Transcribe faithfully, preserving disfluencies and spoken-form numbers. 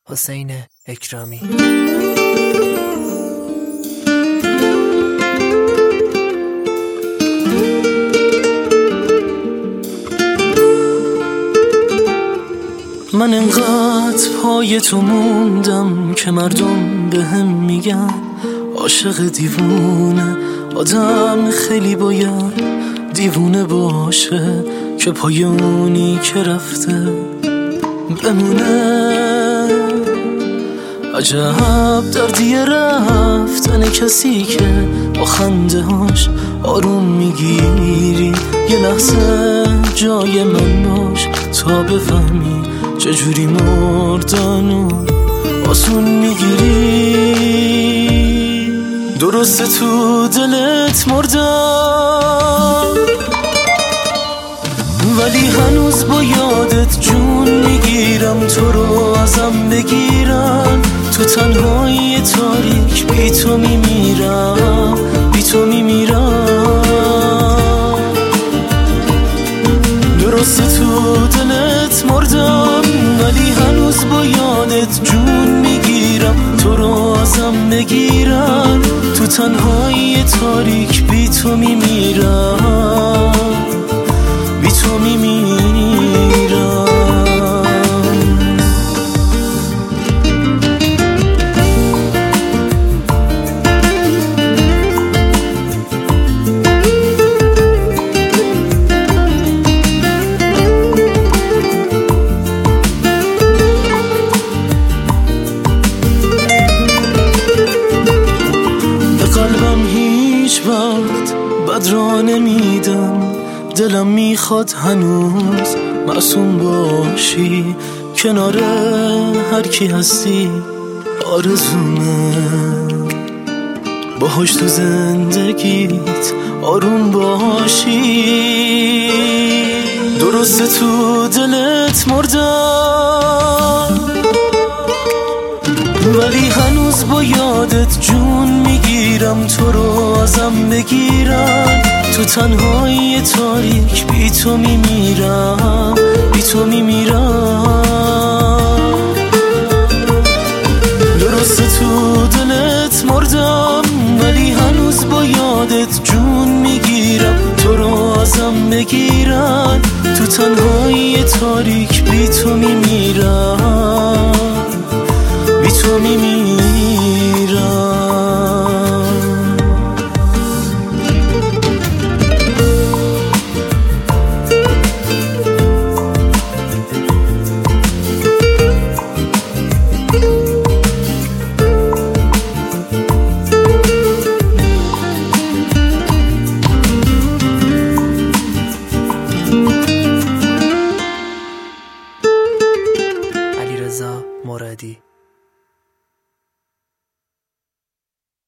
حسین اکرامی. من انقدر پای تو موندم که مردم به هم میگن عاشق دیوونه. آدم خیلی باید دیوونه باشه که پای اونی که رفته بمونه. عجب دردیه رفتن کسی که با خنده هاش آروم میگیری. یه لحظه جای من باش تا بفهمی چجوری مردانو آسون میگیری. درسته تو دلت مردم ولی هنوز با یادت جون میگیرم. تو رو ازم بگیرن تو تنهایی تاریک بی تو میمیرم، بی تو میمیرم. درسته تو دلت مردم ولی هنوز با یادت جون میگیرم. تو رو ازم بگیرن تو تنهایی تاریک بی تو میمیرم، بی تو میمیرم. قلبم هیچ وقت بد را نمیدم. دلم میخواد هنوز معصوم باشی. کنار هر کی هستی آرزومه باهاش تو زندگیت آروم باشی. درسته تو دلت مردم ولی هنوز با یادت جون میگیرم. تو رو ازم بگیرن تو تنهایی تاریک بی تو میمیرم، بی تو میمیرم. درسته تو دلت مردم ولی هنوز با یادت جون میگیرم. تو رو ازم بگیرن تو تنهایی تاریک بی تو میمیرم، بی تو میمیرم. علیرضا مرادی.